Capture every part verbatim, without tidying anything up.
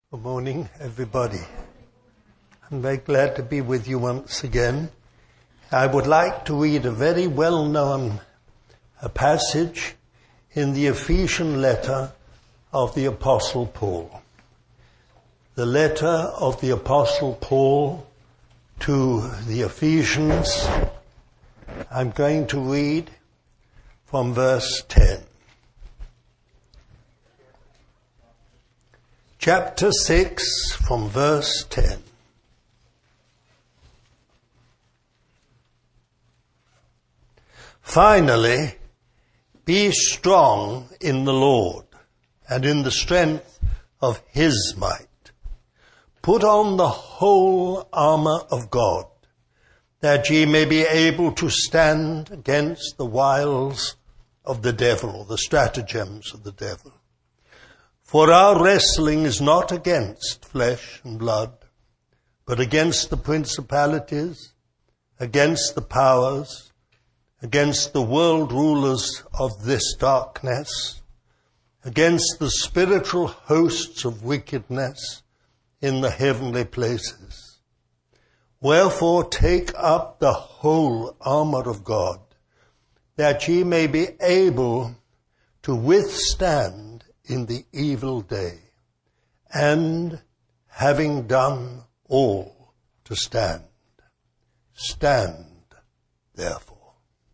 Good morning, everybody. I'm very glad to be with you once again. I would like to read a very well-known a passage in the Ephesian letter of the Apostle Paul. The letter of the Apostle Paul to the Ephesians. I'm going to read from verse ten. Chapter six, from verse ten. Finally, be strong in the Lord and in the strength of his might. Put on the whole armor of God, that ye may be able to stand against the wiles of the devil, or the stratagems of the devil. For our wrestling is not against flesh and blood, but against the principalities, against the powers, against the world rulers of this darkness, against the spiritual hosts of wickedness in the heavenly places. Wherefore take up the whole armor of God, that ye may be able to withstand in the evil day, and having done all, to stand. Stand, therefore.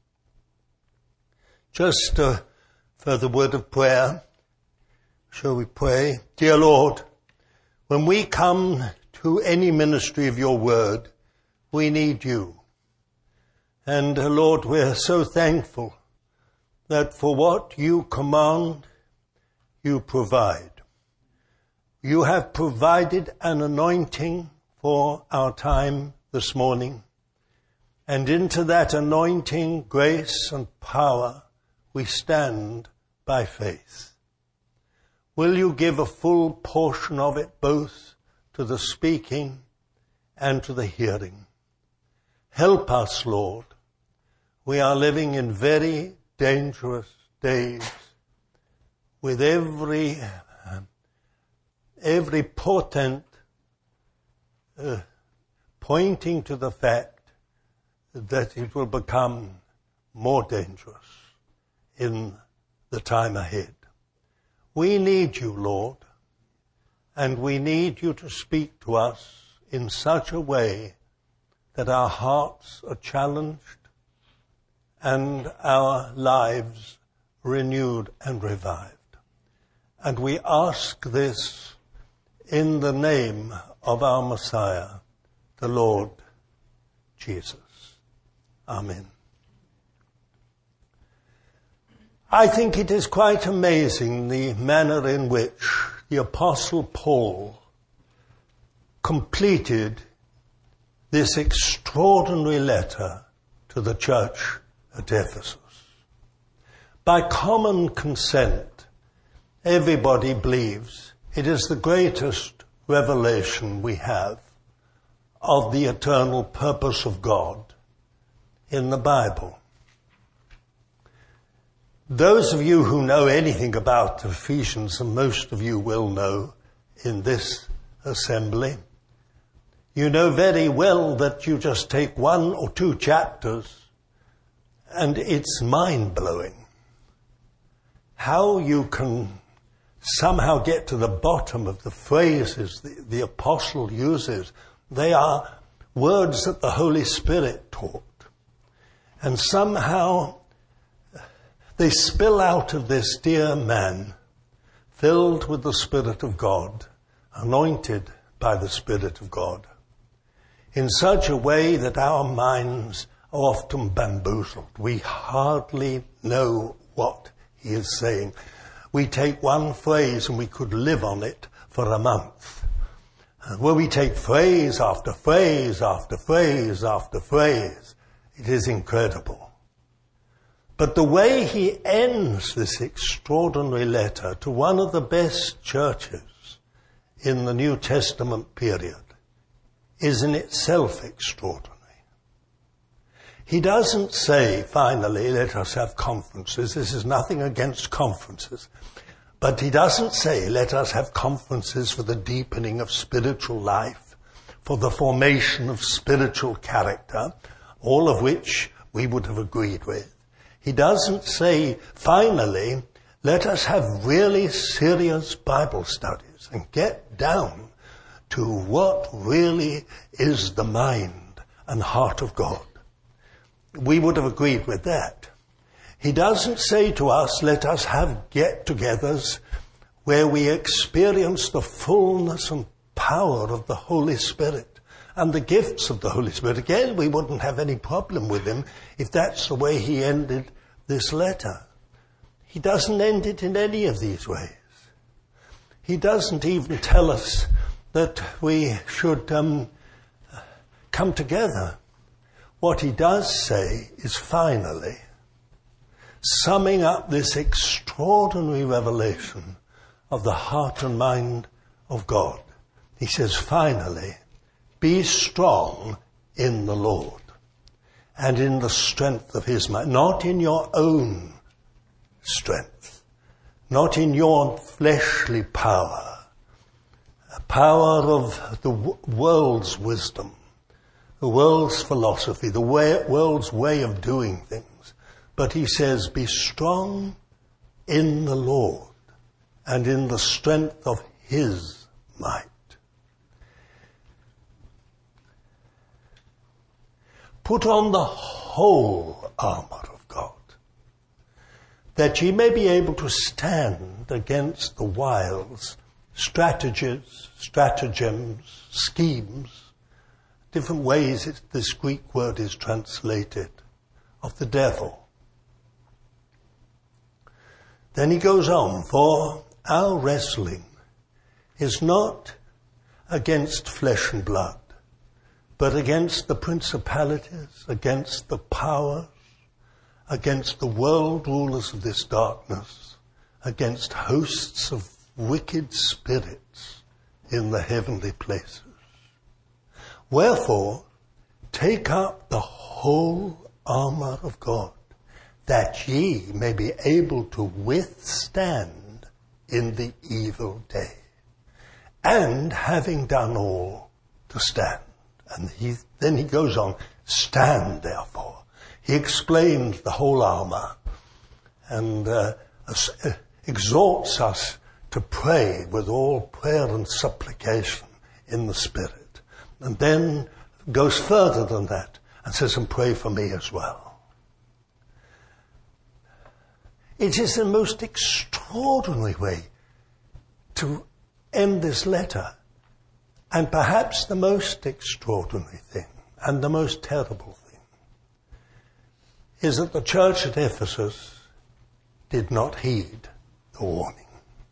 Just a further word of prayer. Shall we pray? Dear Lord, when we come to any ministry of your word, we need you. And uh, Lord, we're so thankful that for what you command, you provide. You have provided an anointing for our time this morning. And into that anointing, grace and power, we stand by faith. Will you give a full portion of it both to the speaking and to the hearing? Help us, Lord. We are living in very dangerous days, with every uh, every portent uh, pointing to the fact that it will become more dangerous in the time ahead. We need you, Lord, and we need you to speak to us in such a way that our hearts are challenged and our lives renewed and revived. And we ask this in the name of our Messiah, the Lord Jesus. Amen. I think it is quite amazing the manner in which the Apostle Paul completed this extraordinary letter to the church at Ephesus. By common consent, everybody believes it is the greatest revelation we have of the eternal purpose of God in the Bible. Those of you who know anything about Ephesians, and most of you will know in this assembly, you know very well that you just take one or two chapters and it's mind-blowing how you can somehow get to the bottom of the phrases the, the apostle uses. They are words that the Holy Spirit taught. And somehow they spill out of this dear man, filled with the Spirit of God, anointed by the Spirit of God, in such a way that our minds are often bamboozled. We hardly know what he is saying. We take one phrase and we could live on it for a month. And where we take phrase after phrase after phrase after phrase, it is incredible. But the way he ends this extraordinary letter to one of the best churches in the New Testament period is in itself extraordinary. He doesn't say, finally, let us have conferences. This is nothing against conferences. But he doesn't say, let us have conferences for the deepening of spiritual life, for the formation of spiritual character, all of which we would have agreed with. He doesn't say, finally, let us have really serious Bible studies and get down to what really is the mind and heart of God. We would have agreed with that. He doesn't say to us, let us have get-togethers where we experience the fullness and power of the Holy Spirit and the gifts of the Holy Spirit. Again, we wouldn't have any problem with him if that's the way he ended this letter. He doesn't end it in any of these ways. He doesn't even tell us that we should um, come together. What he does say is finally, summing up this extraordinary revelation of the heart and mind of God. He says, finally, be strong in the Lord and in the strength of his might, not in your own strength, not in your fleshly power, a power of the world's wisdom, the world's philosophy, the way, world's way of doing things. But he says, be strong in the Lord and in the strength of his might. Put on the whole armor of God, that ye may be able to stand against the wiles, strategies, stratagems, schemes, different ways it, this Greek word is translated, of the devil. Then he goes on, for our wrestling is not against flesh and blood, but against the principalities, against the powers, against the world rulers of this darkness, against hosts of wicked spirits in the heavenly places. Wherefore, take up the whole armor of God, that ye may be able to withstand in the evil day. And having done all, to stand. And he, then he goes on, stand therefore. He explains the whole armor and uh, exhorts us to pray with all prayer and supplication in the Spirit. And then goes further than that and says, and pray for me as well. It is the most extraordinary way to end this letter, and perhaps the most extraordinary thing and the most terrible thing is that the church at Ephesus did not heed the warning.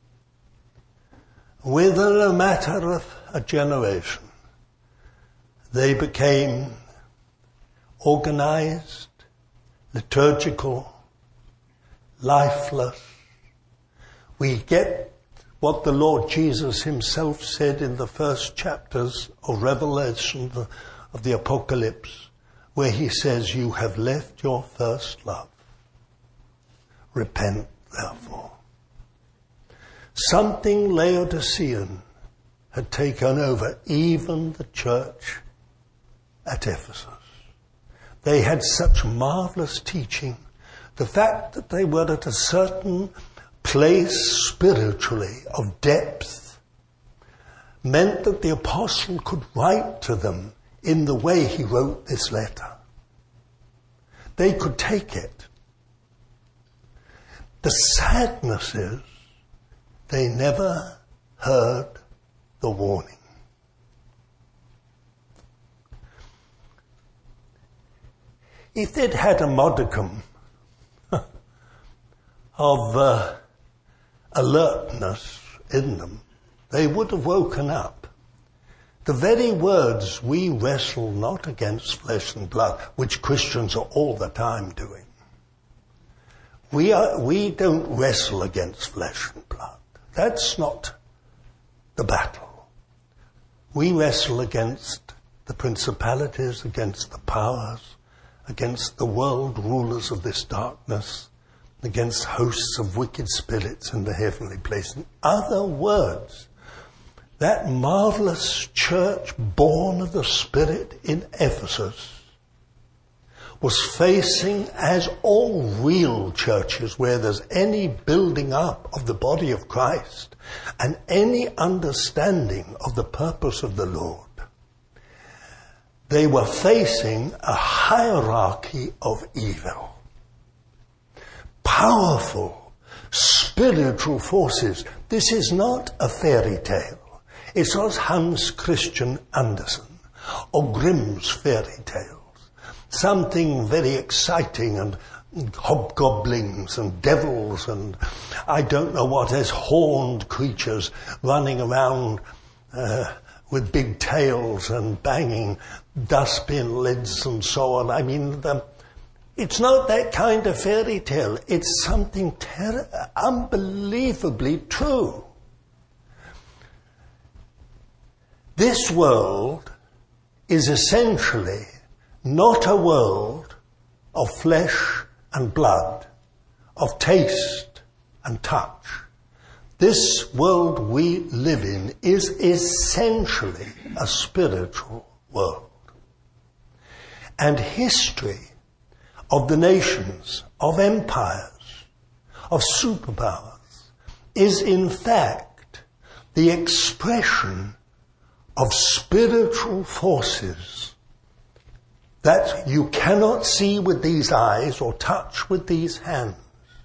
Within a matter of a generation, they became organized, liturgical, lifeless. We get what the Lord Jesus himself said in the first chapters of Revelation, of the Apocalypse, where he says, you have left your first love. Repent, therefore. Something Laodicean had taken over even the church at Ephesus. They had such marvelous teaching. The fact that they were at a certain place spiritually of depth meant that the apostle could write to them in the way he wrote this letter. They could take it. The sadness is they never heard the warning. If they'd had a modicum of uh, alertness in them, they would have woken up. The very words, we wrestle not against flesh and blood, which Christians are all the time doing. We are, we don't wrestle against flesh and blood. That's not the battle. We wrestle against the principalities, against the powers, against the world rulers of this darkness, against hosts of wicked spirits in the heavenly place. In other words, that marvelous church born of the Spirit in Ephesus was facing, as all real churches where there's any building up of the body of Christ and any understanding of the purpose of the Lord, they were facing a hierarchy of evil. Powerful, spiritual forces. This is not a fairy tale. It's not Hans Christian Andersen or Grimm's fairy tales. Something very exciting and hobgoblins and devils and I don't know what, as horned creatures running around uh, with big tails and banging dustbin lids and so on. I mean, the, it's not that kind of fairy tale. It's something ter- unbelievably true. This world is essentially not a world of flesh and blood, of taste and touch. This world we live in is essentially a spiritual world. And history of the nations, of empires, of superpowers, is in fact the expression of spiritual forces that you cannot see with these eyes or touch with these hands.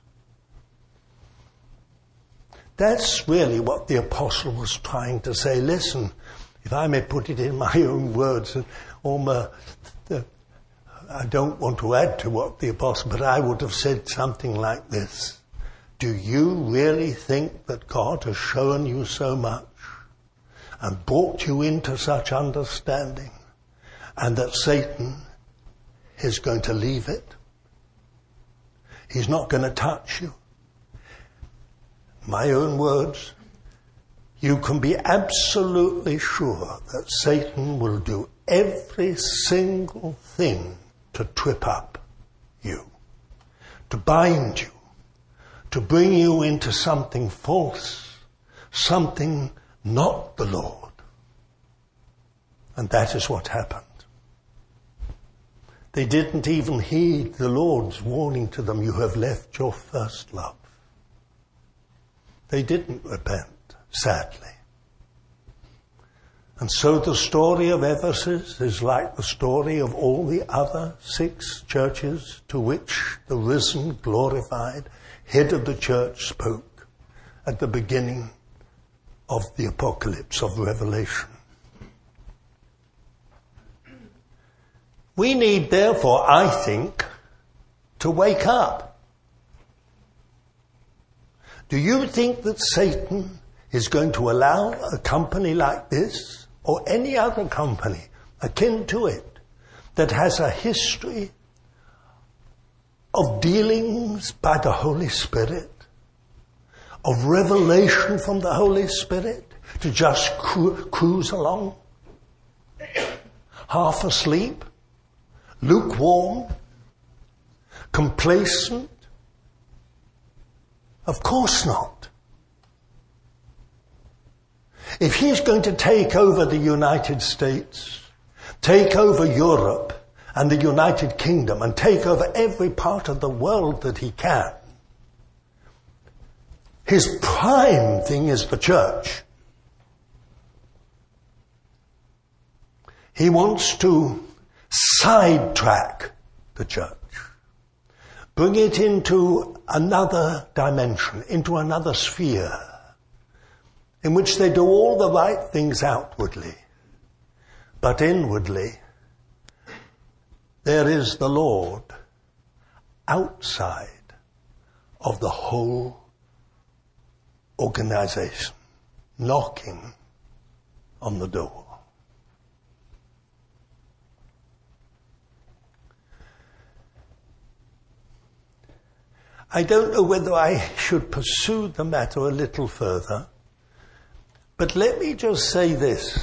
That's really what the apostle was trying to say. Listen, if I may put it in my own words, or my, the, I don't want to add to what the apostle, but I would have said something like this. Do you really think that God has shown you so much and brought you into such understanding, and that Satan is going to leave it? He's not going to touch you. My own words, you can be absolutely sure that Satan will do every single thing to trip up you, to bind you, to bring you into something false, something not the Lord. And that is what happened. They didn't even heed the Lord's warning to them, you have left your first love. They didn't repent, sadly. And so the story of Ephesus is like the story of all the other six churches to which the risen, glorified head of the church spoke at the beginning of the apocalypse of Revelation. We need, therefore, I think, to wake up. Do you think that Satan is going to allow a company like this, or any other company akin to it, that has a history of dealings by the Holy Spirit, of revelation from the Holy Spirit, to just cru- cruise along, half asleep, lukewarm, complacent? Of course not. If he's going to take over the United States, take over Europe and the United Kingdom, and take over every part of the world that he can, his prime thing is the church. He wants to sidetrack the church, bring it into another dimension, into another sphere, in which they do all the right things outwardly, but inwardly there is the Lord outside of the whole organization, knocking on the door. I don't know whether I should pursue the matter a little further, but let me just say this.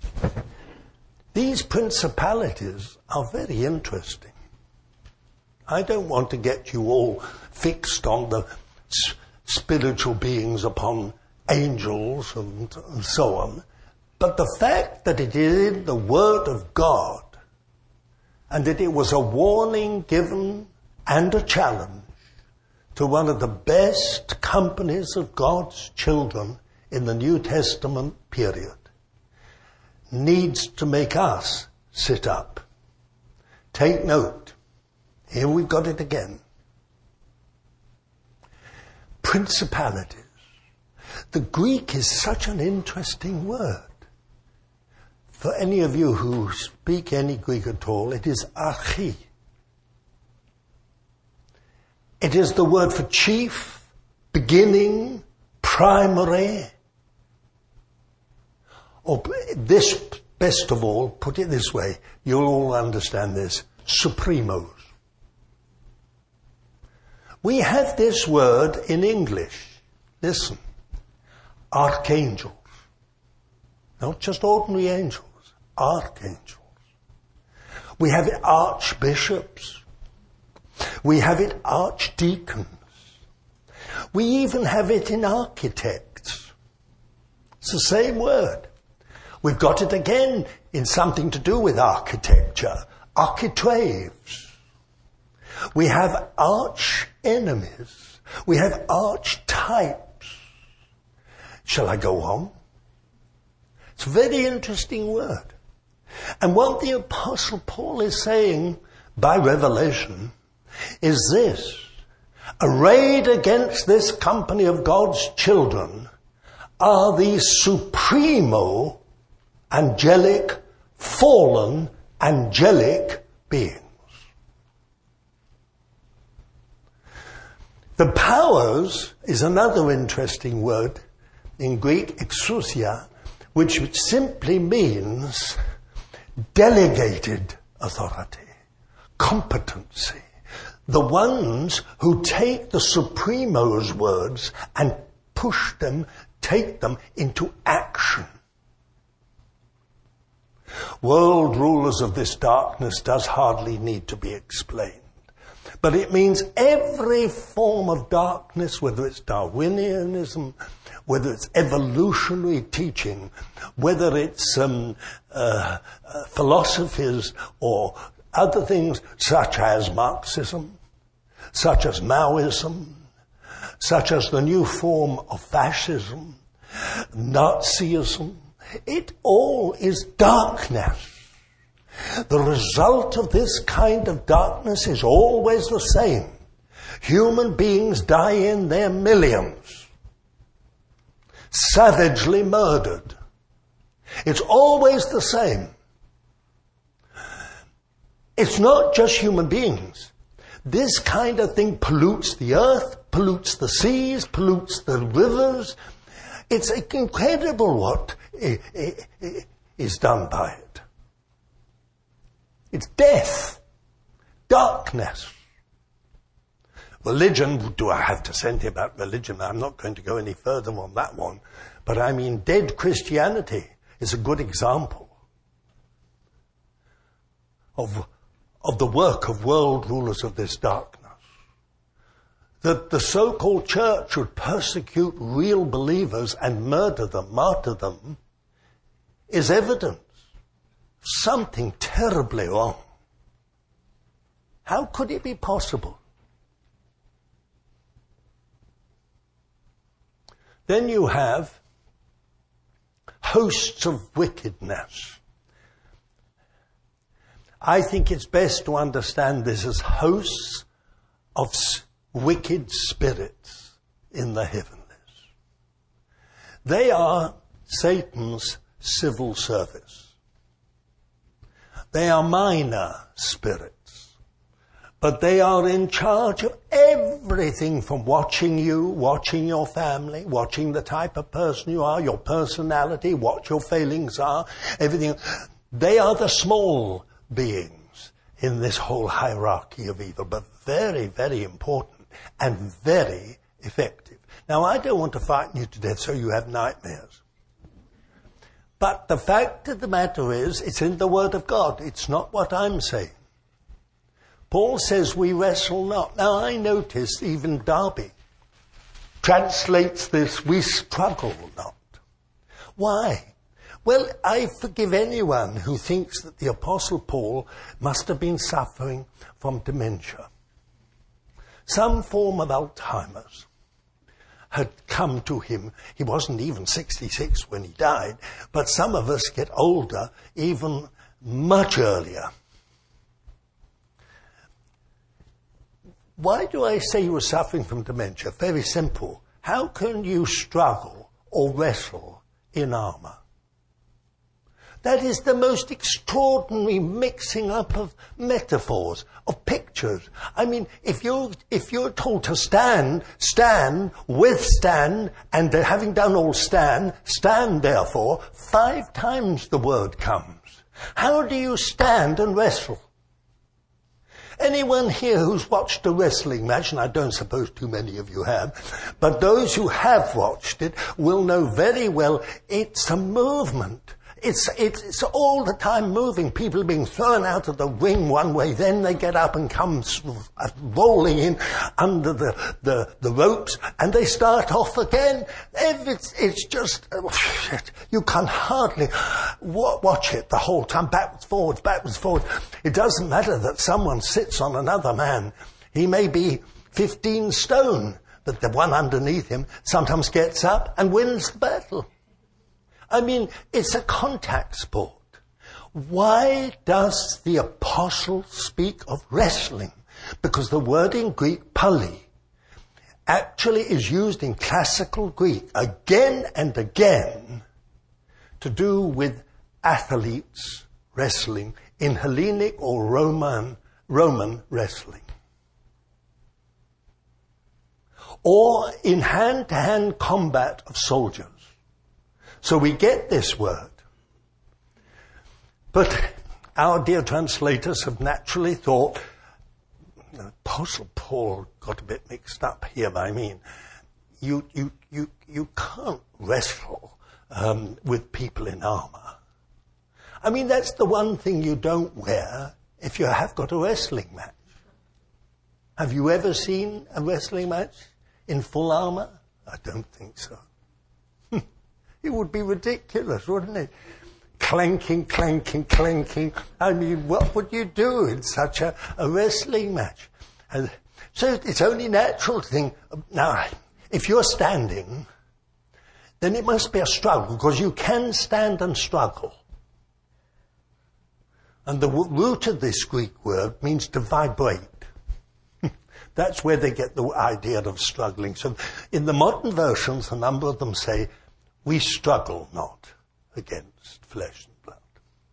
These principalities are very interesting. I don't want to get you all fixed on the s- spiritual beings upon angels and, and so on. But the fact that it is in the Word of God, and that it was a warning given and a challenge to one of the best companies of God's children in the New Testament period, needs to make us sit up. Take note. Here we've got it again. Principalities. The Greek is such an interesting word. For any of you who speak any Greek at all, it is archi. It is the word for chief, beginning, primary. Or this, best of all, put it this way, you'll all understand this, supremos. We have this word in English. Listen. Archangels. Not just ordinary angels. Archangels. We have it archbishops. We have it archdeacons. We even have it in architects. It's the same word. We've got it again in something to do with architecture. Architraves. We have arch enemies. We have archetypes. Shall I go on? It's a very interesting word. And what the Apostle Paul is saying by revelation is this. Arrayed against this company of God's children are these supremo angelic, fallen angelic beings. The powers is another interesting word in Greek, exousia, which simply means delegated authority, competency. The ones who take the Supremo's words and push them, take them into action. World rulers of this darkness does hardly need to be explained. But it means every form of darkness, whether it's Darwinianism, whether it's evolutionary teaching, whether it's um, uh, uh, philosophies or other things such as Marxism, such as Maoism, such as the new form of fascism, Nazism, it all is darkness. The result of this kind of darkness is always the same. Human beings die in their millions, savagely murdered. It's always the same. It's not just human beings. This kind of thing pollutes the earth, pollutes the seas, pollutes the rivers. It's incredible what is done by it. It's death, darkness. Religion, do I have to say anything about religion? I'm not going to go any further on that one. But I mean, dead Christianity is a good example of, of the work of world rulers of this darkness. That the so-called church would persecute real believers and murder them, martyr them, is evidence. Something terribly wrong. How could it be possible? Then you have hosts of wickedness. I think it's best to understand this as hosts of wicked spirits in the heavenlies. They are Satan's civil service. They are minor spirits, but they are in charge of everything from watching you, watching your family, watching the type of person you are, your personality, what your failings are, everything. They are the small beings in this whole hierarchy of evil, but very, very important and very effective. Now, I don't want to frighten you to death so you have nightmares. But the fact of the matter is, it's in the Word of God. It's not what I'm saying. Paul says we wrestle not. Now I notice even Darby translates this, we struggle not. Why? Well, I forgive anyone who thinks that the Apostle Paul must have been suffering from dementia. Some form of Alzheimer's had come to him. He wasn't even sixty-six when he died, but some of us get older even much earlier. Why do I say you were suffering from dementia? Very simple. How can you struggle or wrestle in armour? That is the most extraordinary mixing up of metaphors, of pictures. I mean, if you're, if you're told to stand, stand, withstand, and having done all stand, stand therefore, five times the word comes. How do you stand and wrestle? Anyone here who's watched a wrestling match, and I don't suppose too many of you have, but those who have watched it will know very well it's a movement. It's, it's, it's all the time moving. People being thrown out of the ring one way, then they get up and come rolling in under the, the, the ropes, and they start off again. It's, it's just, you can hardly watch it the whole time, backwards, forwards, backwards, forwards. It doesn't matter that someone sits on another man. He may be fifteen stone, but the one underneath him sometimes gets up and wins the battle. I mean, it's a contact sport. Why does the apostle speak of wrestling? Because the word in Greek, pali, actually is used in classical Greek again and again to do with athletes wrestling in Hellenic or Roman, Roman wrestling. Or in hand-to-hand combat of soldiers. So we get this word. But our dear translators have naturally thought, Apostle Paul got a bit mixed up here, I mean, you, you, you, you can't wrestle um, with people in armour. I mean, that's the one thing you don't wear if you have got a wrestling match. Have you ever seen a wrestling match in full armour? I don't think so. It would be ridiculous, wouldn't it? Clanking, clanking, clanking. I mean, what would you do in such a, a wrestling match? And so it's only natural to think, now, if you're standing, then it must be a struggle, because you can stand and struggle. And the root of this Greek word means to vibrate. That's where they get the idea of struggling. So in the modern versions, a number of them say, we struggle not against flesh and blood.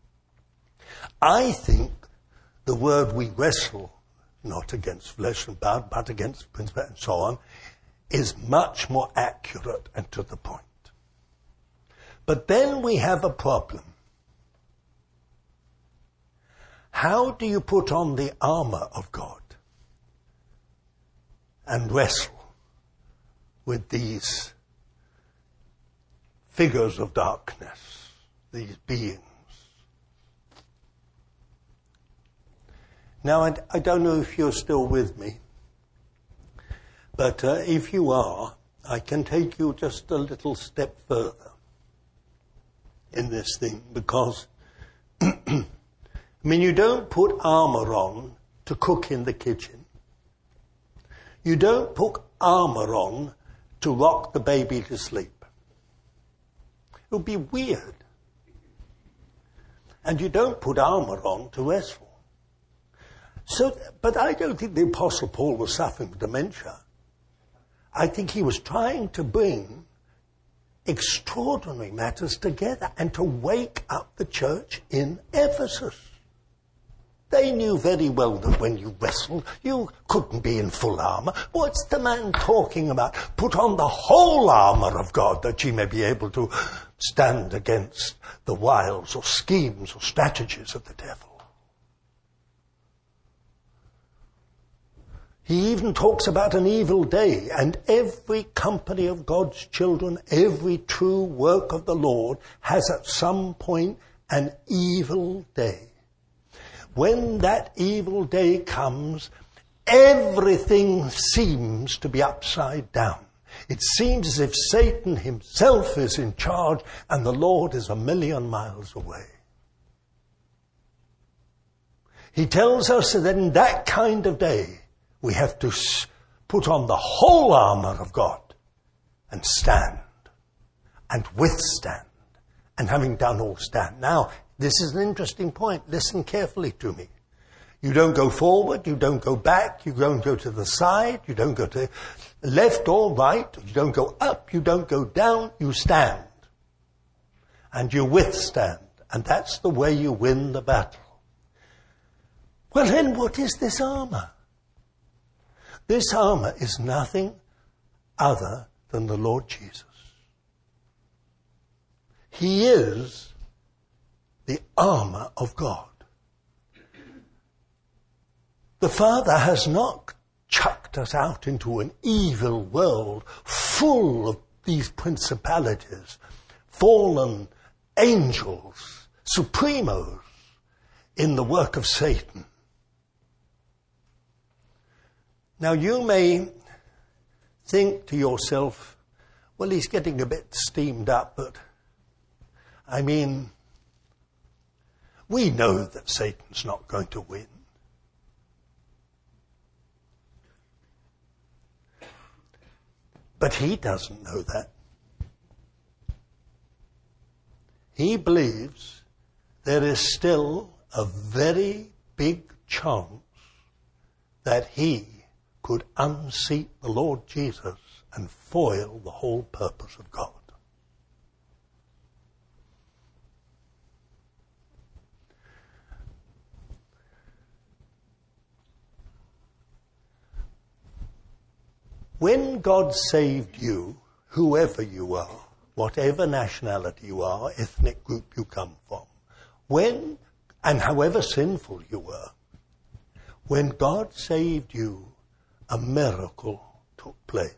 I think the word we wrestle not against flesh and blood, but against principalities and so on, is much more accurate and to the point. But then we have a problem. How do you put on the armour of God and wrestle with these figures of darkness, these beings? Now, I, I don't know if you're still with me, but uh, if you are, I can take you just a little step further in this thing, because, I mean, you don't put armour on to cook in the kitchen. You don't put armour on to rock the baby to sleep. It would be weird. And you don't put armour on to wrestle. So, but I don't think the Apostle Paul was suffering from dementia. I think he was trying to bring extraordinary matters together and to wake up the church in Ephesus. They knew very well that when you wrestled, you couldn't be in full armour. What's the man talking about? Put on the whole armour of God, that ye may be able to stand against the wiles or schemes or strategies of the devil. He even talks about an evil day, and every company of God's children, every true work of the Lord has at some point an evil day. when that evil day comes, everything seems to be upside down. It seems as if Satan himself is in charge and the Lord is a million miles away. He tells us that in that kind of day, we have to put on the whole armor of God and stand and withstand, and having done all, stand. Now, this is an interesting point. Listen carefully to me. You don't go forward, you don't go back, you don't go to the side, you don't go to left or right, you don't go up, you don't go down, you stand. And you withstand. And that's the way you win the battle. Well then, what is this armor? This armor is nothing other than the Lord Jesus. He is the armor of God. The Father has not chucked us out into an evil world full of these principalities, fallen angels, supremos in the work of Satan. Now you may think to yourself, well, he's getting a bit steamed up, but I mean, we know that Satan's not going to win. But he doesn't know that. He believes there is still a very big chance that he could unseat the Lord Jesus and foil the whole purpose of God. When God saved you, whoever you are, whatever nationality you are, ethnic group you come from, when, and however sinful you were, when God saved you, a miracle took place.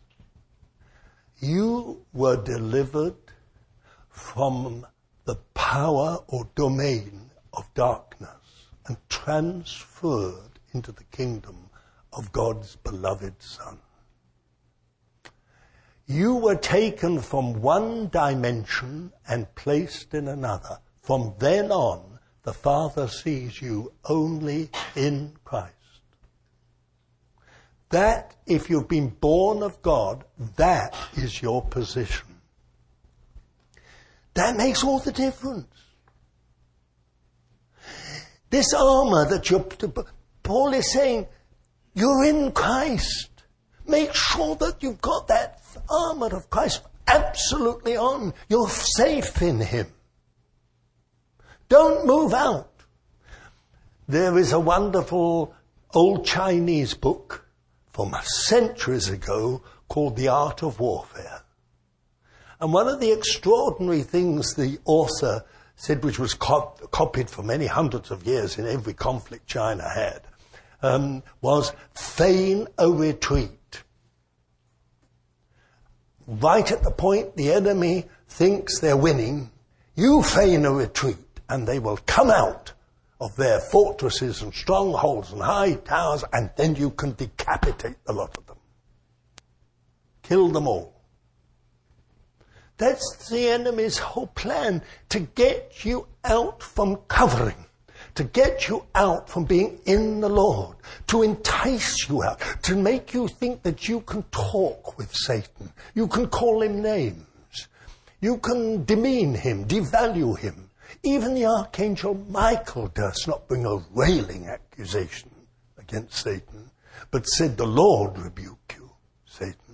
You were delivered from the power or domain of darkness and transferred into the kingdom of God's beloved Son. You were taken from one dimension and placed in another. From then on, the Father sees you only in Christ. That, if you've been born of God, that is your position. That makes all the difference. This armor that you're, Paul is saying, you're in Christ. Make sure that you've got that armor of Christ absolutely on. You're safe in him. Don't move out. There is a wonderful old Chinese book from centuries ago called The Art of Warfare. And one of the extraordinary things the author said, which was cop- copied for many hundreds of years in every conflict China had, um, was feign a retreat. Right at the point the enemy thinks they're winning, you feign a retreat, and they will come out of their fortresses and strongholds and high towers, and then you can decapitate a lot of them. Kill them all. That's the enemy's whole plan, to get you out from covering, to get you out from being in the Lord, to entice you out, to make you think that you can talk with Satan. You can call him names. You can demean him, devalue him. Even the Archangel Michael does not bring a railing accusation against Satan, but said, the Lord rebuke you, Satan.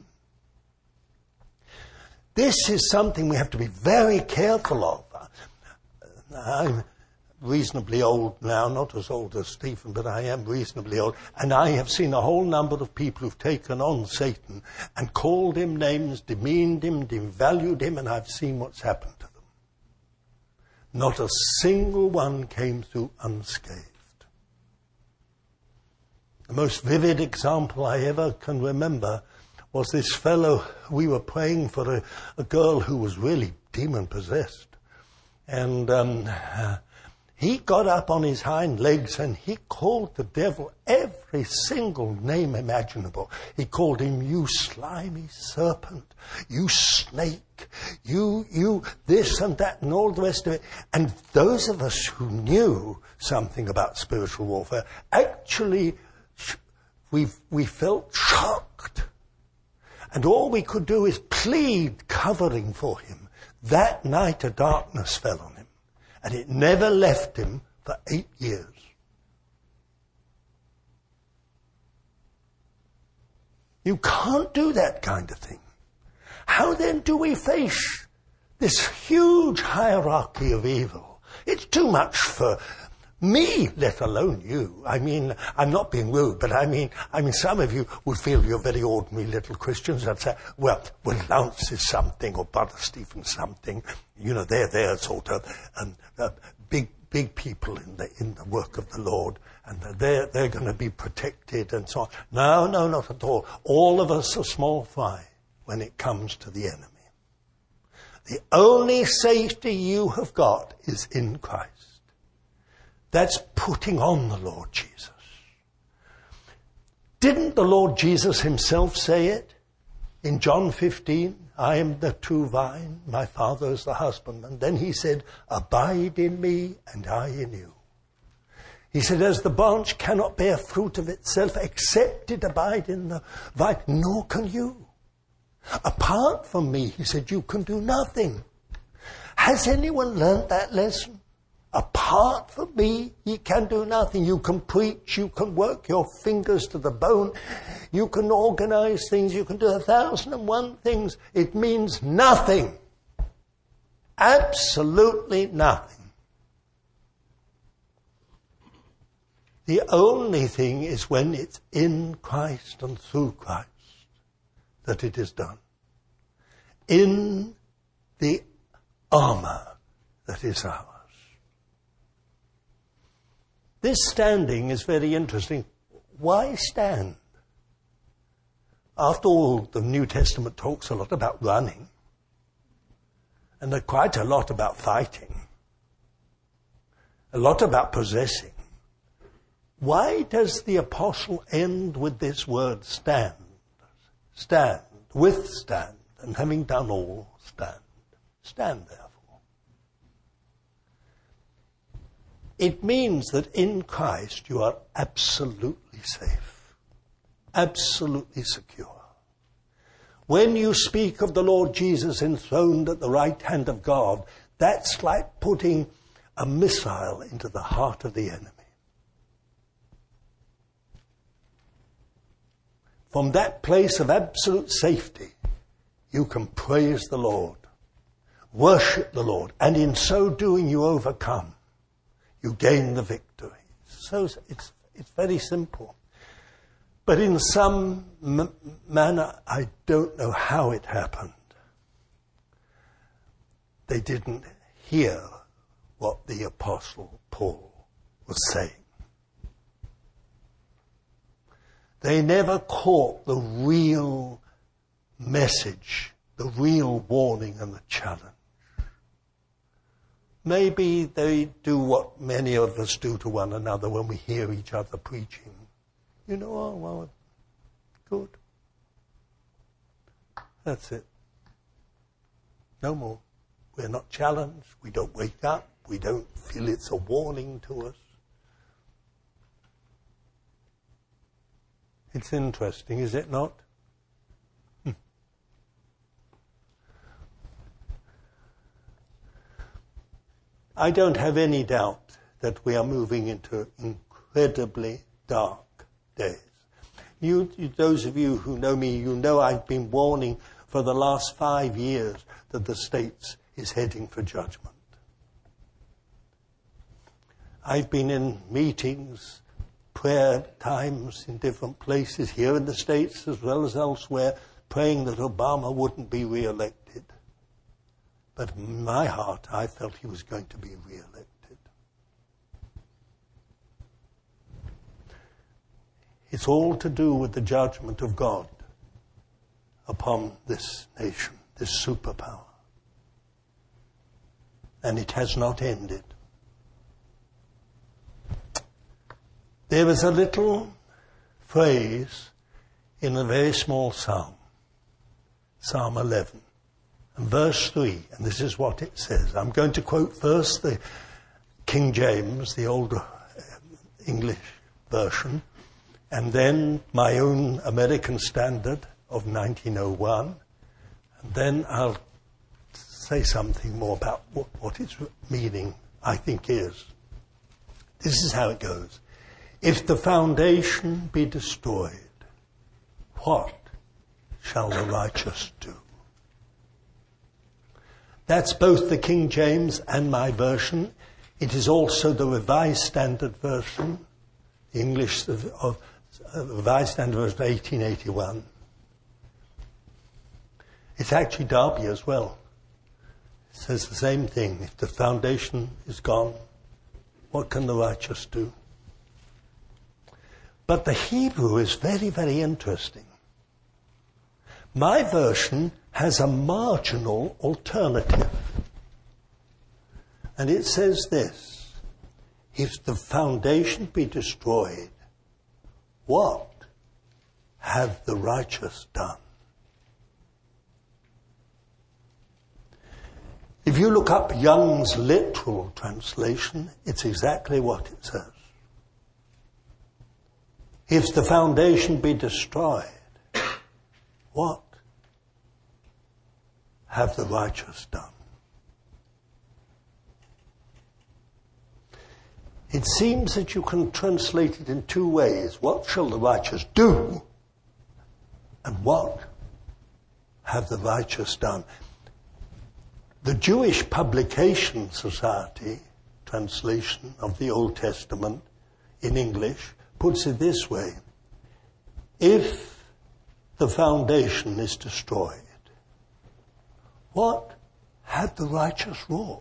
This is something we have to be very careful of. I'm reasonably old now, not as old as Stephen, but I am reasonably old, and I have seen a whole number of people who've taken on Satan and called him names, demeaned him, devalued him, and I've seen what's happened to them. Not a single one came through unscathed. The most vivid example I ever can remember was this fellow. We were praying for a, a girl who was really demon-possessed. And um, uh, He got up on his hind legs and he called the devil every single name imaginable. He called him, you slimy serpent, you snake, you, you this and that and all the rest of it. And those of us who knew something about spiritual warfare, actually we we felt shocked. And all we could do is plead covering for him. That night a darkness fell on him. And it never left him for eight years. You can't do that kind of thing. How then do we face this huge hierarchy of evil? It's too much for me, let alone you. I mean, I'm not being rude, but I mean, I mean, some of you would feel you're very ordinary little Christians and say, well, well, Lance is something, or Brother Stephen something. You know, they're they're sort of um, uh, big big people in the in the work of the Lord, and they're they're going to be protected and so on. No, no, not at all. All of us are small fry when it comes to the enemy. The only safety you have got is in Christ. That's putting on the Lord Jesus. Didn't the Lord Jesus himself say it? In John fifteen, I am the true vine, my Father is the husbandman. Then he said, abide in me and I in you. He said, as the branch cannot bear fruit of itself except it abide in the vine, nor can you. Apart from me, he said, you can do nothing. Has anyone learned that lesson? Apart from me, ye can do nothing. You can preach, you can work your fingers to the bone, you can organize things, you can do a thousand and one things. It means nothing. Absolutely nothing. The only thing is when it's in Christ and through Christ that it is done. In the armor that is ours. This standing is very interesting. Why stand? After all, the New Testament talks a lot about running, and quite a lot about fighting, a lot about possessing. Why does the apostle end with this word stand? Stand, withstand, and having done all, stand. Stand therefore. It means that in Christ you are absolutely safe, absolutely secure. When you speak of the Lord Jesus enthroned at the right hand of God, that's like putting a missile into the heart of the enemy. From that place of absolute safety, you can praise the Lord, worship the Lord, and in so doing you overcome. You gain the victory. So it's it's very simple. But in some m- manner, I don't know how it happened. They didn't hear what the Apostle Paul was saying. They never caught the real message, the real warning and the challenge. Maybe they do what many of us do to one another when we hear each other preaching. You know, oh, well, good. That's it. No more. We're not challenged. We don't wake up. We don't feel it's a warning to us. It's interesting, is it not? Hmm. I don't have any doubt that we are moving into incredibly dark days. You, you, those of you who know me, you know I've been warning for the last five years that the States is heading for judgment. I've been in meetings, prayer times in different places here in the States as well as elsewhere, praying that Obama wouldn't be re-elected. But in my heart, I felt he was going to be re-elected. It's all to do with the judgment of God upon this nation, this superpower. And it has not ended. There is a little phrase in a very small psalm, Psalm eleven, and verse three, and this is what it says. I'm going to quote first the King James, the old English version, and then my own American Standard of nineteen oh one, and then I'll say something more about what, what its meaning, I think, is. This is how it goes. If the foundation be destroyed, what shall the righteous do? That's both the King James and my version. It is also the Revised Standard Version, the English of, of uh, Revised Standard Version eighteen eighty-one. It's actually Darby as well. It says the same thing. If the foundation is gone, what can the righteous do? But the Hebrew is very, very interesting. My version has a marginal alternative. And it says this: if the foundation be destroyed, what have the righteous done? If you look up Young's literal translation, it's exactly what it says. If the foundation be destroyed, what have the righteous done? It seems that you can translate it in two ways. What shall the righteous do? And what have the righteous done? The Jewish Publication Society translation of the Old Testament in English puts it this way: if the foundation is destroyed, what had the righteous wrought?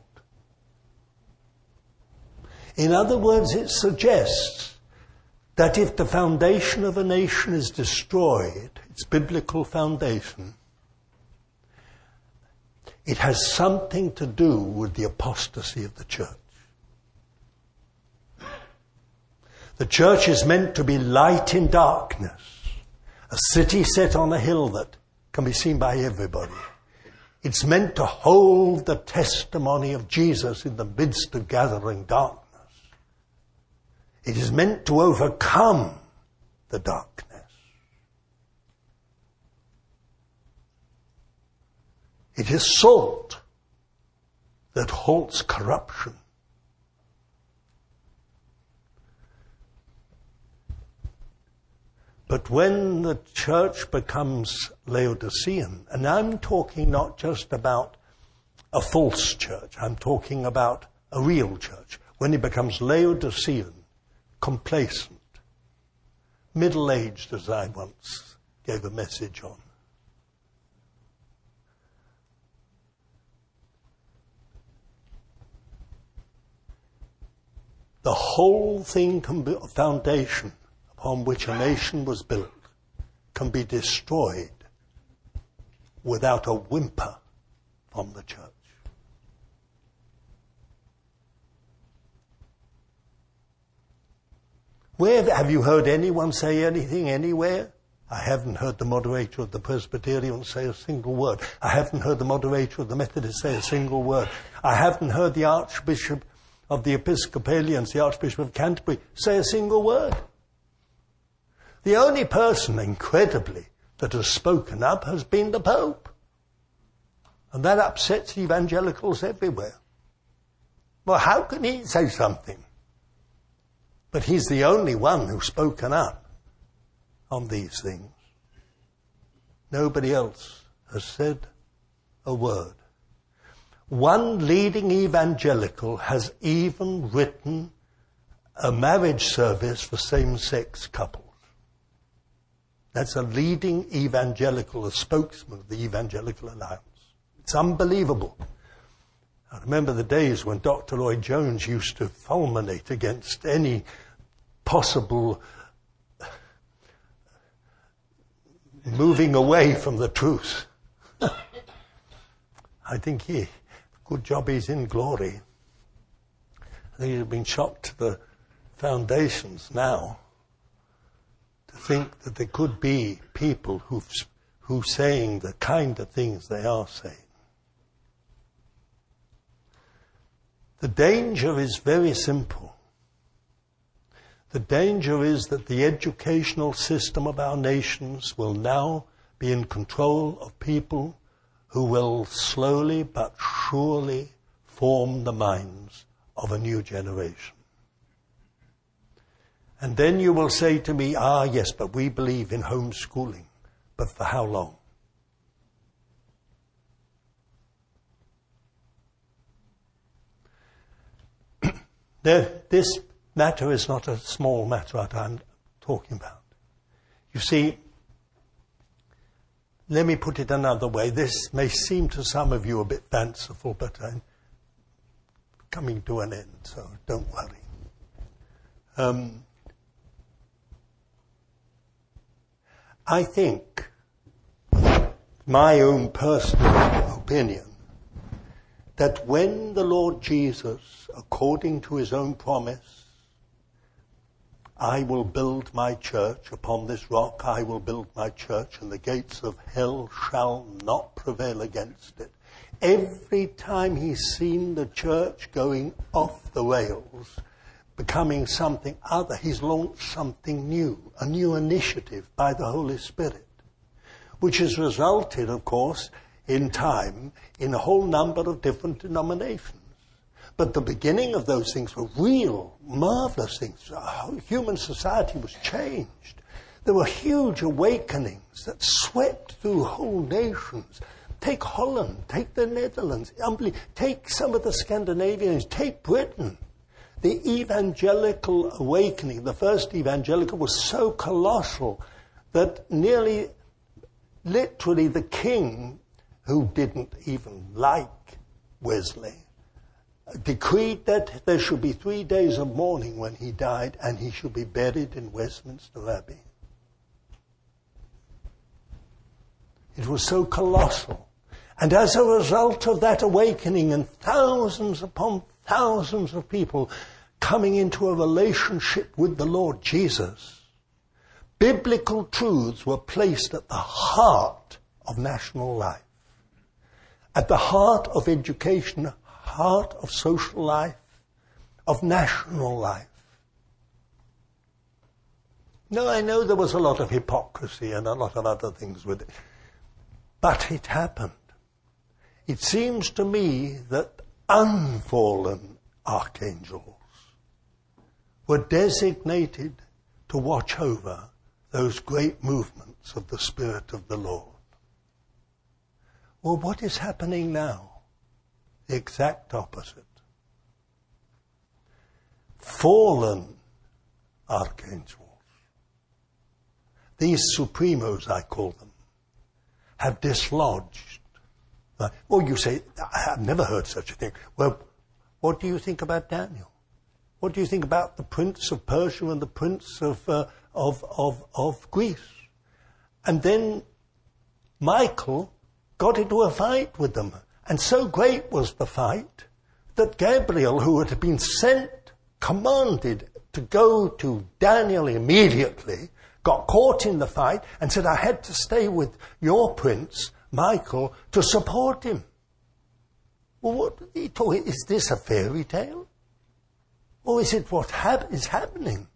In other words, it suggests that if the foundation of a nation is destroyed, its biblical foundation, it has something to do with the apostasy of the church. The church is meant to be light in darkness, a city set on a hill that can be seen by everybody. It's meant to hold the testimony of Jesus in the midst of gathering darkness. It is meant to overcome the darkness. It is salt that halts corruption. But when the church becomes Laodicean, and I'm talking not just about a false church, I'm talking about a real church. When it becomes Laodicean, complacent, middle-aged, as I once gave a message on, the whole thing can be a foundation upon which a nation was built can be destroyed without a whimper from the church. Where have you heard anyone say anything anywhere? I haven't heard the moderator of the Presbyterian say a single word. I haven't heard the moderator of the Methodist say a single word. I haven't heard the Archbishop of the Episcopalians, the Archbishop of Canterbury, say a single word. The only person, incredibly, that has spoken up has been the Pope. And that upsets evangelicals everywhere. Well, how can he say something? But he's the only one who's spoken up on these things. Nobody else has said a word. One leading evangelical has even written a marriage service for same-sex couples. That's a leading evangelical, a spokesman of the Evangelical Alliance. It's unbelievable. I remember the days when Doctor Lloyd Jones used to fulminate against any possible moving away from the truth. I think he, good job he's in glory. I think he's been shocked to the foundations now. to think that there could be people who who saying the kind of things they are saying. The danger is very simple. The danger is that the educational system of our nations will now be in control of people who will slowly but surely form the minds of a new generation. And then you will say to me, ah, yes, but we believe in homeschooling. But for how long? There, this matter is not a small matter that I'm talking about. You see, let me put it another way. This may seem to some of you a bit fanciful, but I'm coming to an end, so don't worry. Um, I think, my own personal opinion, that when the Lord Jesus, according to his own promise, I will build my church upon this rock, I will build my church, and the gates of hell shall not prevail against it. Every time he's seen the church going off the rails, becoming something other, he's launched something new, a new initiative by the Holy Spirit, which has resulted, of course, in time, in a whole number of different denominations. But the beginning of those things were real, marvelous things. Human society was changed. There were huge awakenings that swept through whole nations. Take Holland, take the Netherlands, take some of the Scandinavians, take Britain. The evangelical awakening, the first evangelical, was so colossal that nearly, literally, the king, who didn't even like Wesley, decreed that there should be three days of mourning when he died, and he should be buried in Westminster Abbey. It was so colossal. And as a result of that awakening, and thousands upon thousands of people coming into a relationship with the Lord Jesus, biblical truths were placed at the heart of national life, at the heart of education, heart of social life, of national life. No, I know there was a lot of hypocrisy and a lot of other things with it, but it happened. It seems to me that unfallen archangels were designated to watch over those great movements of the Spirit of the Lord. Well, what is happening now? The exact opposite. Fallen archangels, these supremos, I call them, have dislodged. Uh, well, you say, I've never heard such a thing. Well, what do you think about Daniel? What do you think about the prince of Persia and the prince of, uh, of, of, of Greece? And then Michael got into a fight with them. And so great was the fight that Gabriel, who had been sent, commanded to go to Daniel immediately, got caught in the fight and said, I had to stay with your prince, Michael, to support him. Well, what are you talking? Is this a fairy tale? Or is it what hap- is happening?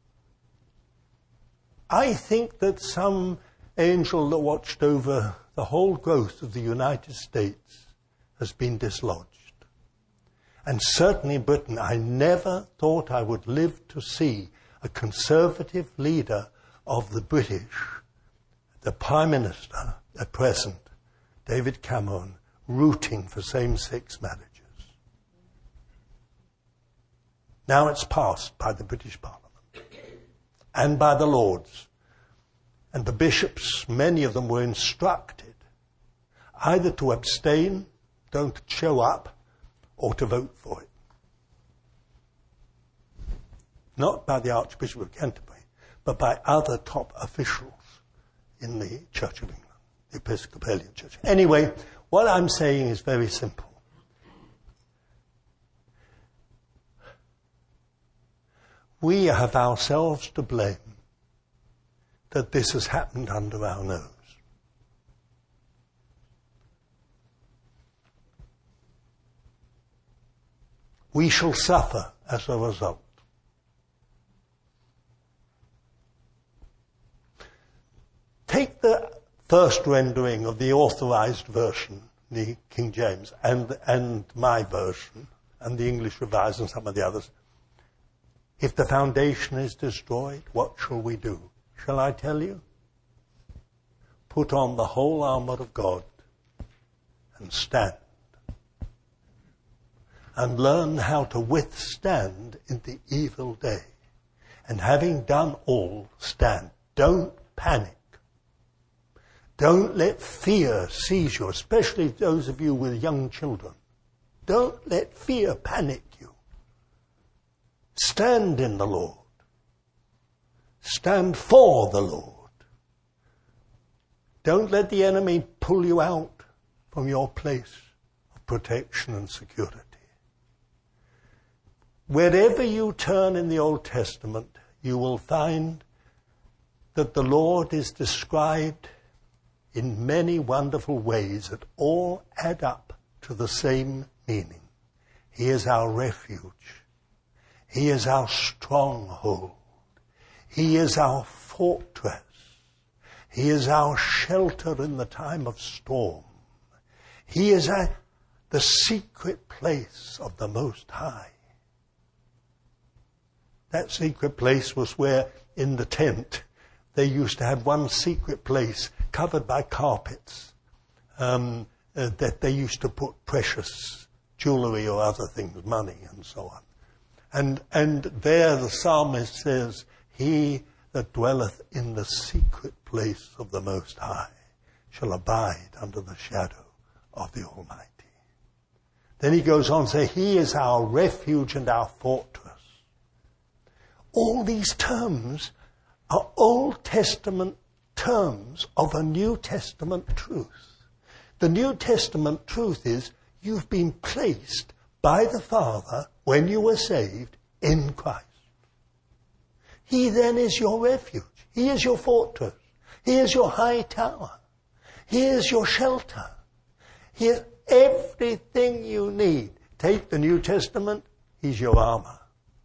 I think that some angel that watched over the whole growth of the United States has been dislodged. And certainly in Britain, I never thought I would live to see a conservative leader of the British, the Prime Minister at present, David Cameron, rooting for same-sex marriages. Now it's passed by the British Parliament and by the Lords. And the bishops, many of them were instructed either to abstain, don't show up, or to vote for it. Not by the Archbishop of Canterbury, but by other top officials in the Church of England, the Episcopalian Church. Anyway, what I'm saying is very simple. We have ourselves to blame that this has happened under our nose. We shall suffer as a result. Take the first rendering of the authorized version, the King James, and, and my version, and the English Revised and some of the others. If the foundation is destroyed, what shall we do? Shall I tell you? Put on the whole armor of God and stand. And learn how to withstand in the evil day. And having done all, stand. Don't panic. Don't let fear seize you, especially those of you with young children. Don't let fear panic you. Stand in the Lord. Stand for the Lord. Don't let the enemy pull you out from your place of protection and security. Wherever you turn in the Old Testament, you will find that the Lord is described in many wonderful ways that all add up to the same meaning. He is our refuge. He is our stronghold. He is our fortress. He is our shelter in the time of storm. He is a, the secret place of the Most High. That secret place was where, in the tent, they used to have one secret place covered by carpets um, uh, that they used to put precious jewelry or other things, money and so on. And and there the psalmist says, he that dwelleth in the secret place of the Most High shall abide under the shadow of the Almighty. Then he goes on to say, he is our refuge and our fortress. All these terms are Old Testament terms of a New Testament truth. The New Testament truth is you've been placed by the Father when you were saved in Christ. He then is your refuge. He is your fortress. He is your high tower. He is your shelter. He is everything you need. Take the New Testament, he's your armor.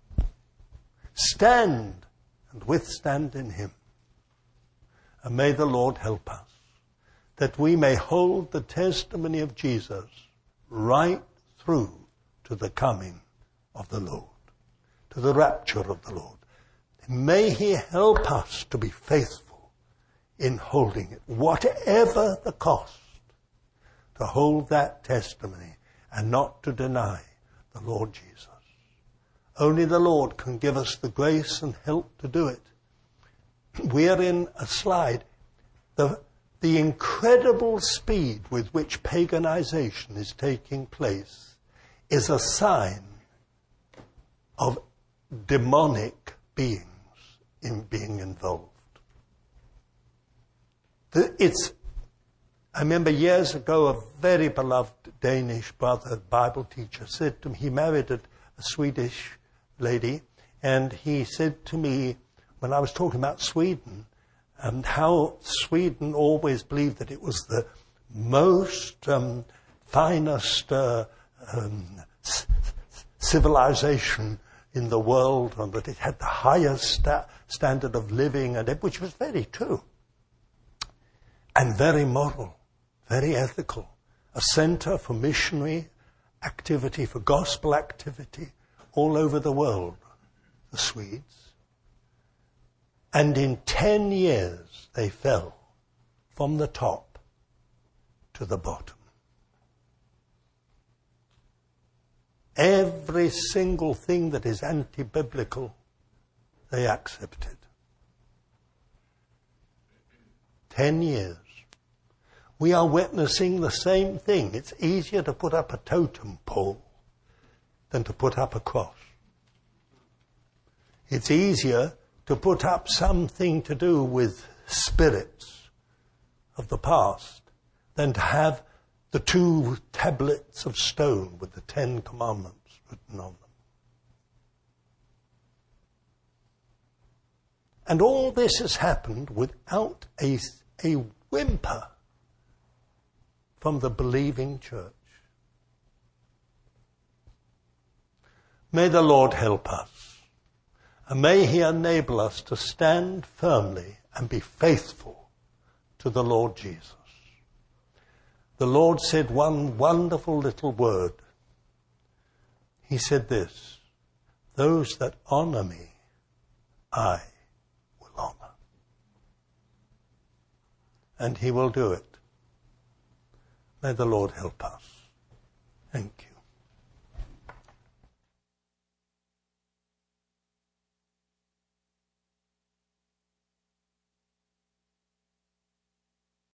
Stand and withstand in him. And may the Lord help us, that we may hold the testimony of Jesus right through to the coming of the Lord, to the rapture of the Lord. May he help us to be faithful in holding it, whatever the cost, to hold that testimony and not to deny the Lord Jesus. Only the Lord can give us the grace and help to do it. We are in a slide. The, the incredible speed with which paganization is taking place is a sign of demonic beings in being involved. The, it's, I remember years ago a very beloved Danish brother, Bible teacher, said to me, he married a, a Swedish lady, and he said to me, when I was talking about Sweden, and how Sweden always believed that it was the most um, finest uh, um, c- civilization in the world, and that it had the highest sta- standard of living, and it, which was very true, and very moral, very ethical, a center for missionary activity, for gospel activity all over the world, the Swedes. And in ten years, they fell from the top to the bottom. Every single thing that is anti-biblical, they accepted. Ten years. We are witnessing the same thing. It's easier to put up a totem pole than to put up a cross. It's easier to put up something to do with spirits of the past than to have the two tablets of stone with the Ten Commandments written on them. And all this has happened without a, a whimper from the believing church. May the Lord help us, and may he enable us to stand firmly and be faithful to the Lord Jesus. The Lord said one wonderful little word. He said this, those that honor me, I will honor. And he will do it. May the Lord help us. Thank you.